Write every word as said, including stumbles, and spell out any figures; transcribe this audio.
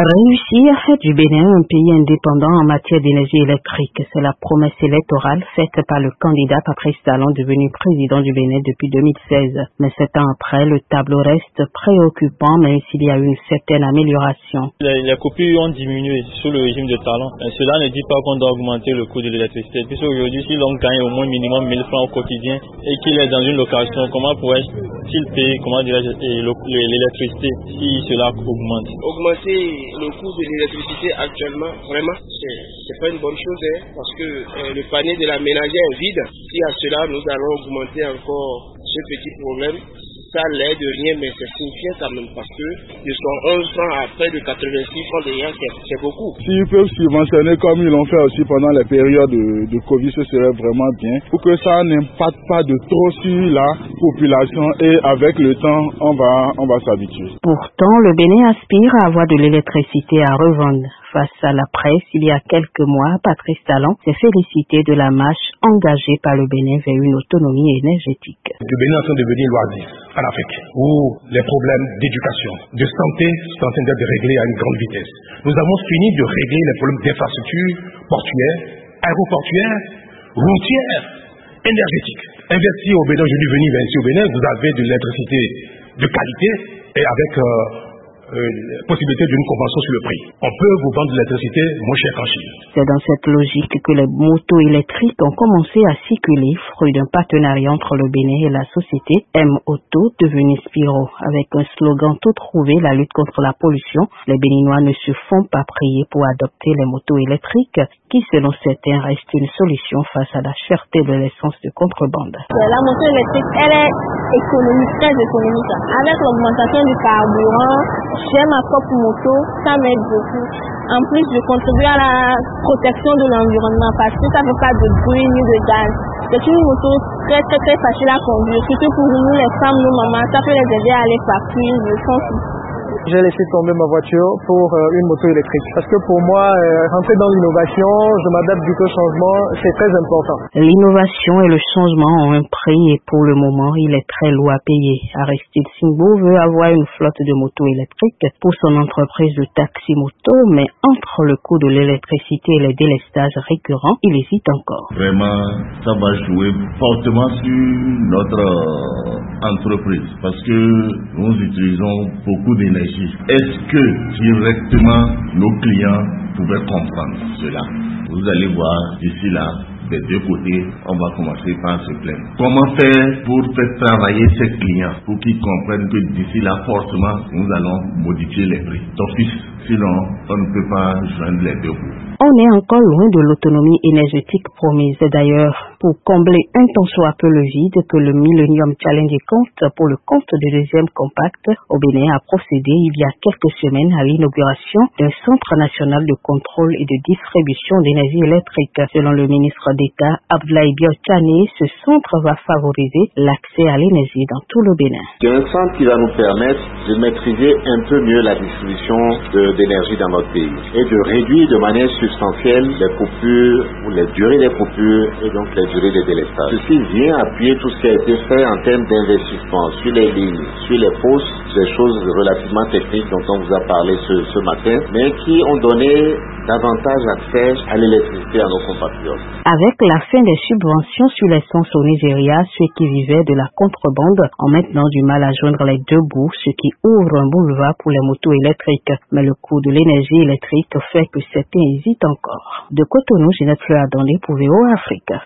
Réussir du Bénin, un pays indépendant en matière d'énergie électrique, c'est la promesse électorale faite par le candidat Patrice Talon devenu président du Bénin depuis deux mille seize. Mais sept ans après, le tableau reste préoccupant, même s'il y a une certaine amélioration. Les, les coupures ont diminué sous le régime de Talon. Cela ne dit pas qu'on doit augmenter le coût de l'électricité. Puisque aujourd'hui, si l'on gagne au moins minimum mille francs au quotidien et qu'il est dans une location, comment pourrait-il payer, comment dirais-je, l'électricité si cela augmente? Augmenter le coût de l'électricité actuellement, vraiment, c'est, c'est pas une bonne chose, hein, parce que euh, le panier de la ménagère est vide. Si à cela, nous allons augmenter encore ce petit problème, ça l'aide de rien, mais c'est signifiant quand même, parce que de cent onze francs à près de quatre-vingt-six francs déjà, c'est, c'est beaucoup. S'ils peuvent subventionner comme ils l'ont fait aussi pendant les périodes de, de Covid, ce serait vraiment bien, pour que ça n'impacte pas de trop sur la population, et avec le temps, on va, on va s'habituer. Pourtant, le Bénin aspire à avoir de l'électricité à revendre. Face à la presse, il y a quelques mois, Patrice Talon s'est félicité de la marche engagée par le Bénin vers une autonomie énergétique. Le Bénin est en train de devenir l'oasis en Afrique, où les problèmes d'éducation, de santé sont en train d'être réglés à une grande vitesse. Nous avons fini de régler les problèmes d'infrastructures portuaires, aéroportuaires, routières, énergétiques. Investir au Bénin, je dis venir investir au Bénin, vous avez de l'électricité de qualité et avec euh, Euh, possibilité d'une convention sur le prix. On peut vous vendre de l'électricité moins cher qu'en Chine. C'est dans cette logique que les motos électriques ont commencé à circuler, fruit d'un partenariat entre le Bénin et la société M-Auto, devenue Spiro. Avec un slogan tout trouvé, la lutte contre la pollution, les Béninois ne se font pas prier pour adopter les motos électriques, qui selon certains restent une solution face à la cherté de l'essence de contrebande. La moto électrique, elle est économique, très économique. Avec l'augmentation du carburant, j'ai ma propre moto, ça m'aide beaucoup. En plus, je contribue à la protection de l'environnement parce que ça ne fait pas de bruit ni de gaz. C'est une moto très très très facile à conduire, surtout pour nous les femmes, nos mamans, ça peut les aider à aller partir, je pense. J'ai laissé tomber ma voiture pour euh, une moto électrique. Parce que pour moi, euh, rentrer dans l'innovation, je m'adapte vite au changement, c'est très important. L'innovation et le changement ont un prix et pour le moment, il est très lourd à payer. Aristide Singbo veut avoir une flotte de motos électriques pour son entreprise de taxi-moto, mais entre le coût de l'électricité et les délestages récurrents, il hésite encore. Vraiment, ça va jouer fortement sur notre entreprise parce que nous utilisons beaucoup d'énergie. Est-ce que directement nos clients pouvaient comprendre cela? Vous allez voir d'ici là, des deux côtés, on va commencer par se plaindre. Comment faire pour faire travailler ces clients pour qu'ils comprennent que d'ici là, forcément, nous allons modifier les prix d'office. Sinon, on ne peut pas joindre les deux bouts. On est encore loin de l'autonomie énergétique promise. D'ailleurs, pour combler un tant soit peu le vide que le Millennium Challenge compte pour le compte du deuxième compact, au Bénin a procédé il y a quelques semaines à l'inauguration d'un centre national de contrôle et de distribution d'énergie électrique. Selon le ministre d'État Abdoulaye Biotchane, ce centre va favoriser l'accès à l'énergie dans tout le Bénin. C'est un centre qui va nous permettre de maîtriser un peu mieux la distribution de, d'énergie dans notre pays et de réduire de manière substantielle les coupures ou les durées des coupures et donc les durées des délestages. Ceci vient appuyer tout ce qui a été fait en termes d'investissement sur les lignes, sur les postes, des choses relativement techniques dont on vous a parlé ce, ce matin, mais qui ont donné davantage accès à l'électricité à nos compatriotes. Avec la fin des subventions sur l'essence au Nigeria, ceux qui vivaient de la contrebande ont maintenant du mal à joindre les deux bouts, ce qui ouvre un boulevard pour les motos électriques. Mais le coût de l'énergie électrique fait que certains hésitent encore. De Cotonou, Ginette Fleur-Adondé pour V O Afrique.